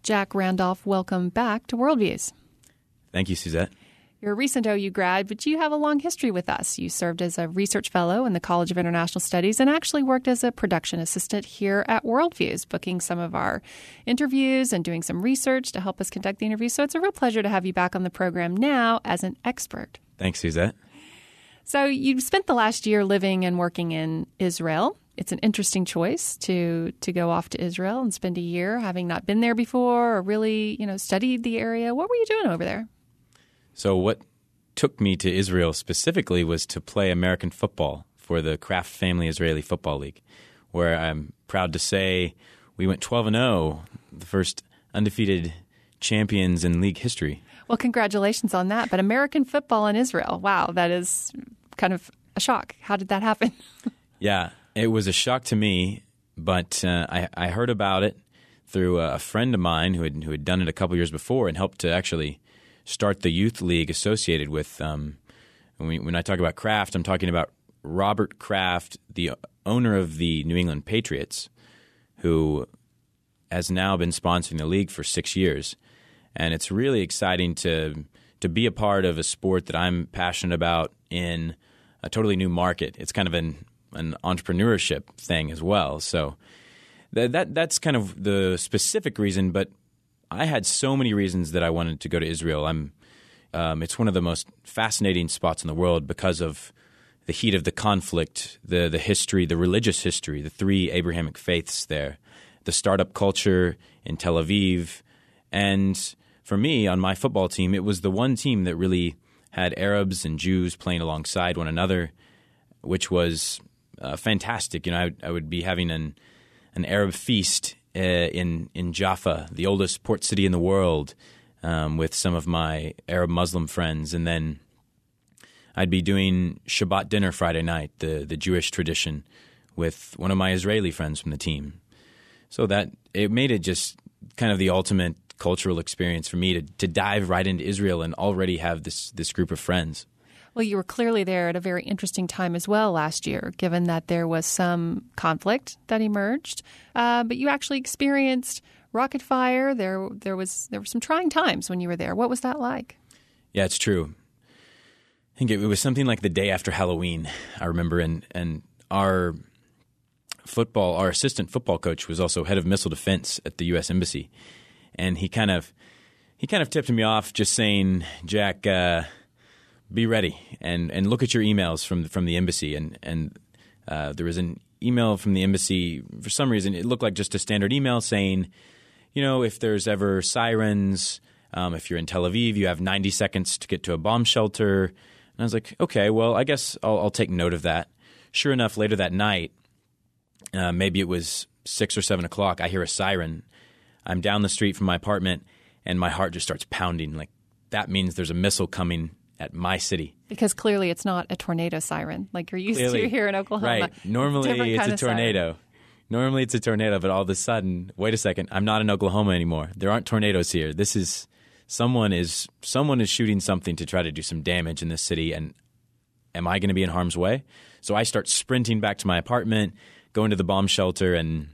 Jack Randolph, welcome back to Worldviews. Thank you, Suzette. You're a recent OU grad, but you have a long history with us. You served as a research fellow in the College of International Studies and actually worked as a production assistant here at Worldviews, booking some of our interviews and doing some research to help us conduct the interviews. So it's a real pleasure to have you back on the program now as an expert. Thanks, Suzette. So you've spent the last year living and working in Israel. It's an interesting choice to go off to Israel and spend a year having not been there before or really, studied the area. What were you doing over there? So what took me to Israel specifically was to play American football for the Kraft Family Israeli Football League, where I'm proud to say we went 12-0, the first undefeated champions in league history. Well, congratulations on that. But American football in Israel, wow, that is kind of a shock. How did that happen? Yeah, it was a shock to me, but I heard about it through a friend of mine who had done it a couple years before and helped to actually start the youth league associated with. When I talk about Kraft, I'm talking about Robert Kraft, the owner of the New England Patriots, who has now been sponsoring the league for 6 years. And it's really exciting to be a part of a sport that I'm passionate about in a totally new market. It's kind of an entrepreneurship thing as well. So that's kind of the specific reason, but I had so many reasons that I wanted to go to Israel. It's one of the most fascinating spots in the world because of the heat of the conflict, the history, the religious history, the three Abrahamic faiths there, the startup culture in Tel Aviv. And for me, on my football team, it was the one team that really had Arabs and Jews playing alongside one another, which was fantastic. I would be having an Arab feast in Jaffa, the oldest port city in the world, with some of my Arab Muslim friends. And then I'd be doing Shabbat dinner Friday night, the Jewish tradition, with one of my Israeli friends from the team. So that it made it just kind of the ultimate cultural experience for me to dive right into Israel and already have this group of friends. Well, you were clearly there at a very interesting time as well last year, given that there was some conflict that emerged. But you actually experienced rocket fire. There were some trying times when you were there. What was that like? Yeah, it's true. I think it was something like the day after Halloween, I remember, and our assistant football coach was also head of missile defense at the U.S. Embassy, and he kind of tipped me off, just saying, Jack, be ready and look at your emails from the embassy. And there was an email from the embassy. For some reason, it looked like just a standard email saying, if there's ever sirens, if you're in Tel Aviv, you have 90 seconds to get to a bomb shelter. And I was like, okay, well, I guess I'll take note of that. Sure enough, later that night, maybe it was 6 or 7 o'clock, I hear a siren. I'm down the street from my apartment, and my heart just starts pounding. Like, that means there's a missile coming at my city. Because clearly it's not a tornado siren like you're used to here in Oklahoma. Right. Normally it's a tornado. Siren. Normally it's a tornado, but all of a sudden, wait a second, I'm not in Oklahoma anymore. There aren't tornadoes here. This is someone is shooting something to try to do some damage in this city, and am I going to be in harm's way? So I start sprinting back to my apartment, go into the bomb shelter, and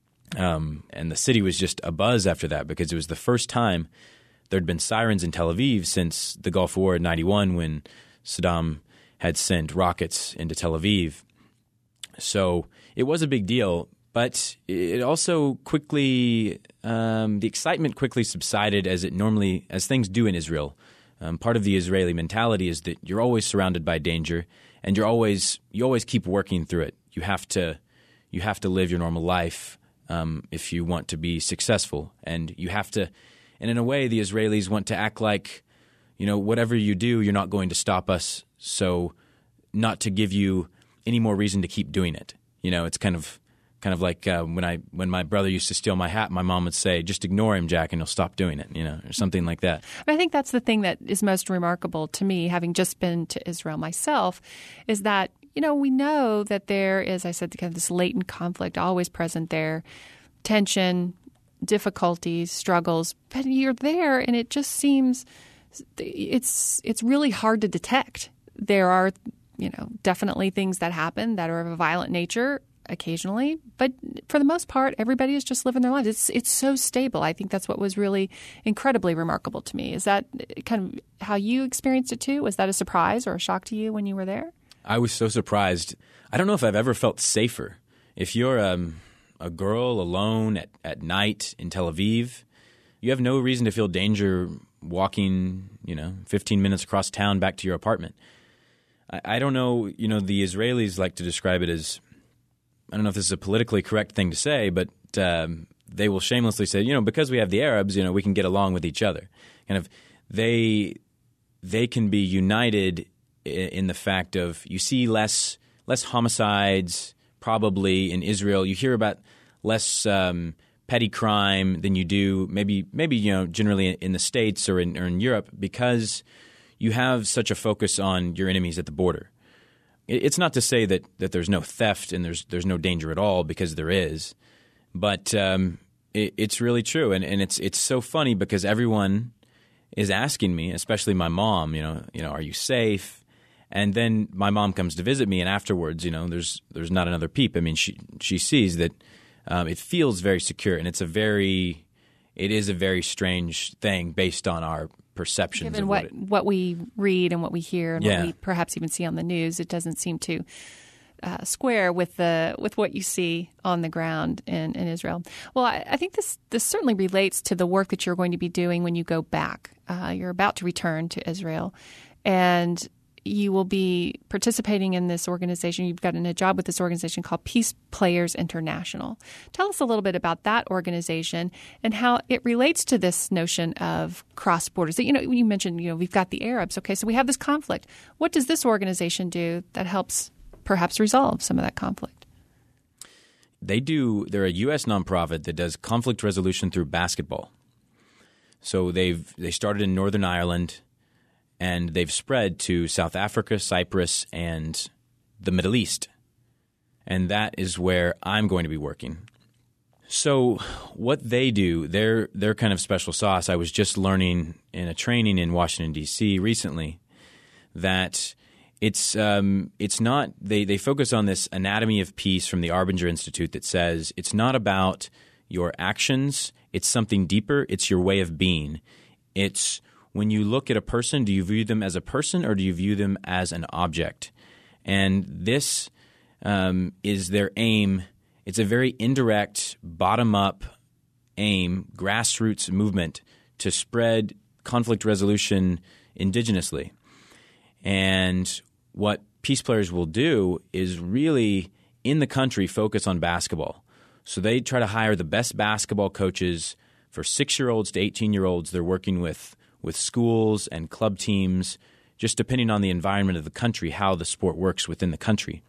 the city was just abuzz after that because it was the first time there'd been sirens in Tel Aviv since the Gulf War in 91 when Saddam had sent rockets into Tel Aviv. So it was a big deal, but it also quickly the excitement quickly subsided as things do in Israel. Part of the Israeli mentality is that you're always surrounded by danger, and you always keep working through it. You have to live your normal life if you want to be successful, and you have to. And in a way, the Israelis want to act like, whatever you do, you're not going to stop us. So, not to give you any more reason to keep doing it. It's kind of like when my brother used to steal my hat, my mom would say, "Just ignore him, Jack, and he'll stop doing it," or something like that. I think that's the thing that is most remarkable to me, having just been to Israel myself, is that we know that there is, I said, kind of this latent conflict always present there, tension, difficulties, struggles, but you're there and it just seems it's really hard to detect. There are, definitely things that happen that are of a violent nature, occasionally, but for the most part, everybody is just living their lives. It's so stable. I think that's what was really incredibly remarkable to me. Is that kind of how you experienced it too? Was that a surprise or a shock to you when you were there? I was so surprised. I don't know if I've ever felt safer. If you're a girl alone at night in Tel Aviv, you have no reason to feel danger walking, 15 minutes across town back to your apartment. I don't know, the Israelis like to describe it as, I don't know if this is a politically correct thing to say, but they will shamelessly say, because we have the Arabs, we can get along with each other. Kind of, they can be united in the fact of you see less homicides probably in Israel. You hear about less petty crime than you do maybe generally in the States or in Europe because you have such a focus on your enemies at the border. It's not to say that there's no theft and there's no danger at all, because there is, but it's really true, and it's so funny because everyone is asking me, especially my mom, are you safe? And then my mom comes to visit me, and afterwards, there's not another peep. I mean, she sees that it feels very secure, and it is a very strange thing based on our perceptions. Given what we read and what we hear and what we perhaps even see on the news, it doesn't seem to square with what you see on the ground in Israel. Well, I think this certainly relates to the work that you're going to be doing when you go back. You're about to return to Israel, and you will be participating in this organization. You've gotten a job with this organization called Peace Players International. Tell us a little bit about that organization and how it relates to this notion of cross borders. You mentioned, we've got the Arabs. Okay, so we have this conflict. What does this organization do that helps perhaps resolve some of that conflict? They're a U.S. nonprofit that does conflict resolution through basketball. So they started in Northern Ireland, and they've spread to South Africa, Cyprus, and the Middle East. And that is where I'm going to be working. So what they do, their kind of special sauce, I was just learning in a training in Washington, D.C. recently, that it's not – they focus on this anatomy of peace from the Arbinger Institute that says it's not about your actions. It's something deeper. It's your way of being. It's – when you look at a person, do you view them as a person or do you view them as an object? And this is their aim. It's a very indirect, bottom-up aim, grassroots movement to spread conflict resolution indigenously. And what Peace Players will do is really, in the country, focus on basketball. So they try to hire the best basketball coaches for 6-year-olds to 18-year-olds. They're working with schools and club teams, just depending on the environment of the country, how the sport works within the country.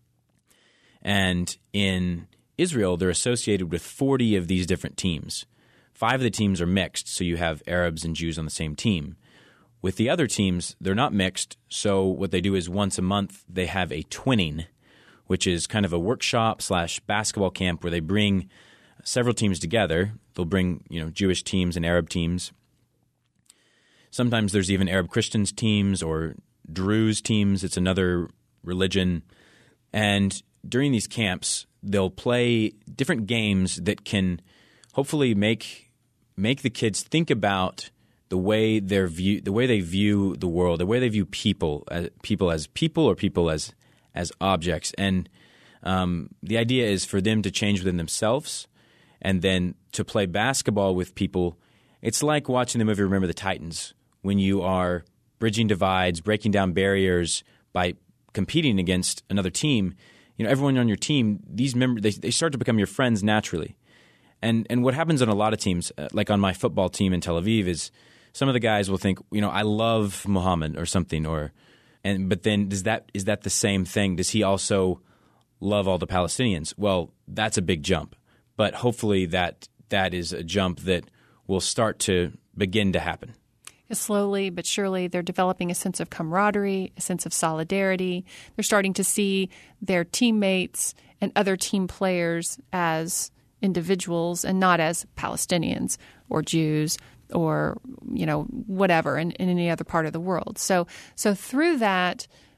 And in Israel, they're associated with 40 of these different teams. 5 of the teams are mixed, so you have Arabs and Jews on the same team. With the other teams, they're not mixed, so what they do is once a month they have a twinning, which is kind of a workshop / basketball camp where they bring several teams together. They'll bring Jewish teams and Arab teams. Sometimes there's even Arab Christians teams or Druze teams. It's another religion. And during these camps, they'll play different games that can hopefully make the kids think about the way they view the world, the way they view people as people or people as objects. And the idea is for them to change within themselves and then to play basketball with people. It's like watching the movie Remember the Titans, when you are bridging divides, breaking down barriers by competing against another team. Everyone on your team, these members, they start to become your friends naturally. And what happens on a lot of teams, like on my football team in Tel Aviv, is some of the guys will think, I love Muhammad or something, but then is that the same thing? Does he also love all the Palestinians? Well, that's a big jump, but hopefully that is a jump that will start to begin to happen. Slowly but surely, they're developing a sense of camaraderie, a sense of solidarity. They're starting to see their teammates and other team players as individuals and not as Palestinians or Jews or, whatever in any other part of the world. So through that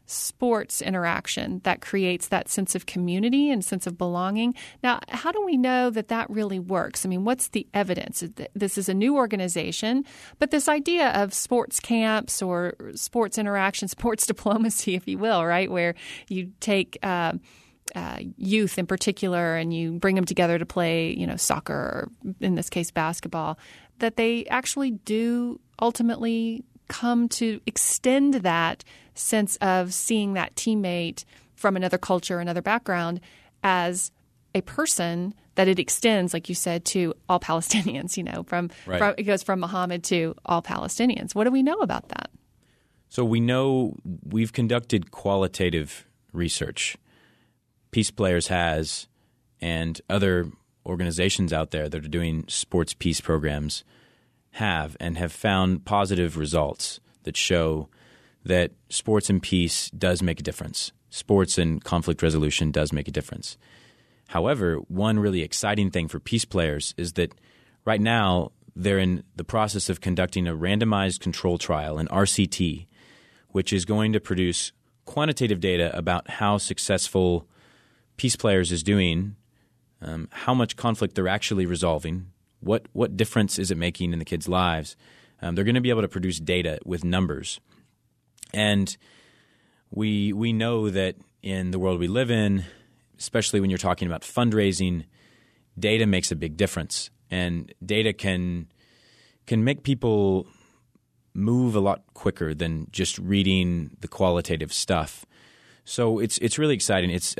sports interaction that creates that sense of community and sense of belonging. Now, how do we know that that really works? I mean, what's the evidence? This is a new organization, but this idea of sports camps or sports interaction, sports diplomacy, if you will, right, where you take youth in particular and you bring them together to play, soccer or in this case basketball, that they actually do ultimately come to extend that sense of seeing that teammate from another culture, another background as a person, that it extends, like you said, to all Palestinians, it goes from Muhammad to all Palestinians. What do we know about that? So we know we've conducted qualitative research. Peace Players has, and other organizations out there that are doing sports peace programs have found positive results that show that sports and peace does make a difference. Sports and conflict resolution does make a difference. However, one really exciting thing for Peace Players is that right now they're in the process of conducting a randomized control trial, an RCT, which is going to produce quantitative data about how successful Peace Players is doing, how much conflict they're actually resolving, what difference is it making in the kids' lives. They're going to be able to produce data with numbers. And we know that in the world we live in, especially when you're talking about fundraising, data makes a big difference. And data can make people move a lot quicker than just reading the qualitative stuff. So it's really exciting. It's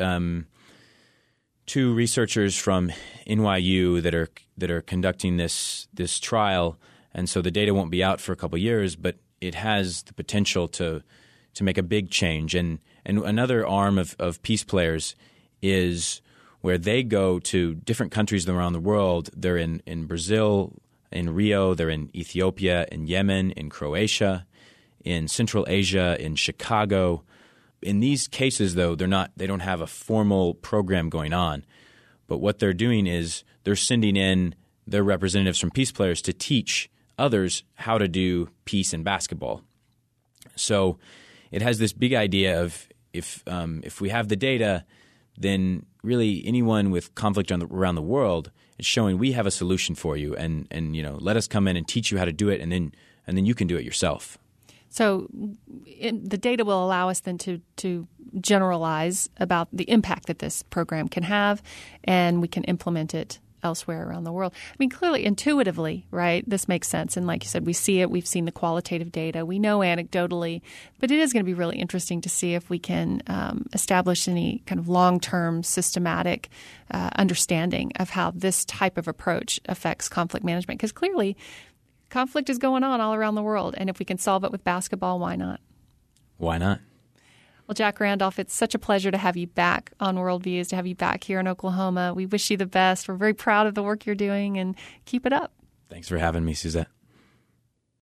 two researchers from NYU that are conducting this trial, and so the data won't be out for a couple of years, but it has the potential to make a big change. And another arm of Peace Players is where they go to different countries around the world. They're in Brazil, in Rio, they're in Ethiopia, in Yemen, in Croatia, in Central Asia, in Chicago. In these cases, though, they don't have a formal program going on. But what they're doing is they're sending in their representatives from Peace Players to teach others how to do peace in basketball. So it has this big idea of if we have the data, then really anyone with conflict around the world, it's showing we have a solution for you, and let us come in and teach you how to do it, and then you can do it yourself. So the data will allow us then to generalize about the impact that this program can have, and we can implement it elsewhere around the world. I mean, clearly, intuitively, right, this makes sense. And like you said, we see it. We've seen the qualitative data. We know anecdotally. But it is going to be really interesting to see if we can establish any kind of long-term systematic understanding of how this type of approach affects conflict management. Because clearly, conflict is going on all around the world. And if we can solve it with basketball, why not? Why not? Well, Jack Randolph, it's such a pleasure to have you back on Worldviews, to have you back here in Oklahoma. We wish you the best. We're very proud of the work you're doing, and keep it up. Thanks for having me, Suzette.